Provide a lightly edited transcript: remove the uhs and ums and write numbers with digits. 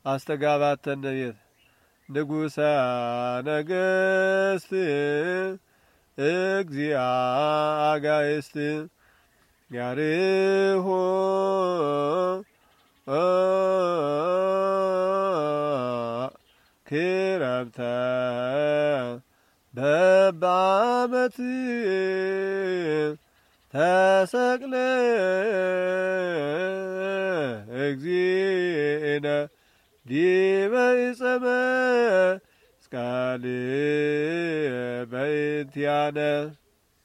አስተጋባተ ነቢያት ንጉሠ ነገሥት እግዚአ አጋእዝት ያርሆ ክረምተ በበዓመት ተሰቅለ እግዚእነ ዲበ ዕፀ መስቀል በእንቲአነ